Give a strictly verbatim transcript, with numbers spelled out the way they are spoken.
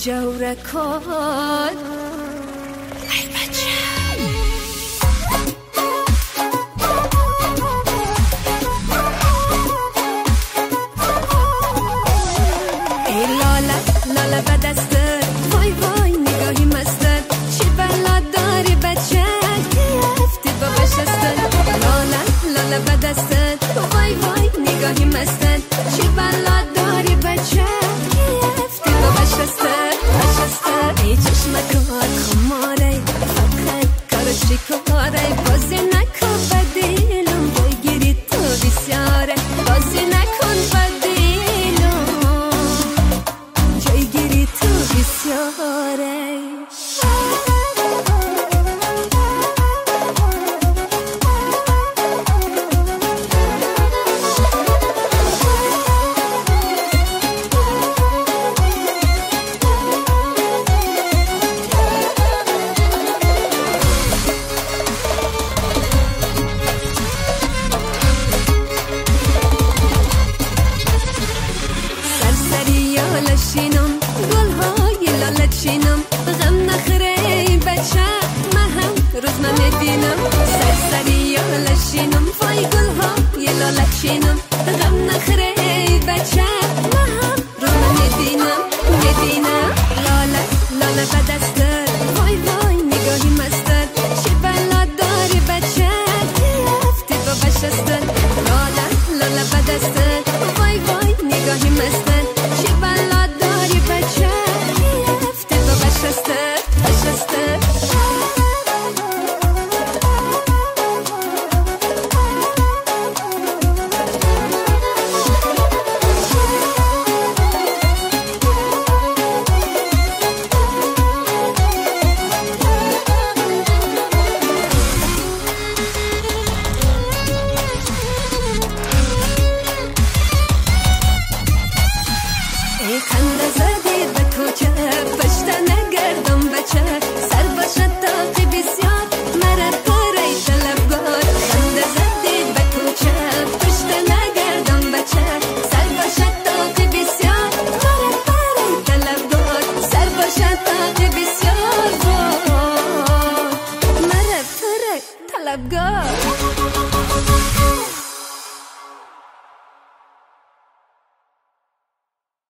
جور کن ای بچه ای لاله لاله به دستت وای وای نگاهی مستت چی بلا داری بچه گرفتی با بشستت لاله لاله به دستت وای وای نگاهی مستت چی بلا داری بچه گرفتی با بشستت بشستت ای چشمکات خماره فقط کارو چی کاره بازی نکن بدیلم بگیری تو بسیاره بازی نکن بدیلم جایگیری تو بسیاره لشینم گل های لالت شینم غم نخره بچه مهم روز من ندینم سرسری یا لشینم وای گل های لالت شینم غم نخره بچه مهم روز من ندینم ندینم لاله لاله به دستت وای وای نگاهی مستت چی بلا داری بچه گرفتی با بشستت لاله لاله به دستت وای وای نگاهی مستت چی بلا داری بچه گرفتی با بشستت بشستت ای خنده زدی به کوچه پشت نگردم بچه سر باشد داغی بسیار مرا پره طلبگار خنده زدی به کوچه پشت نگردم بچه سر باشد داغی بسیار مرا پره طلبگار سر باشد داغی بسیار مرا پره طلبگار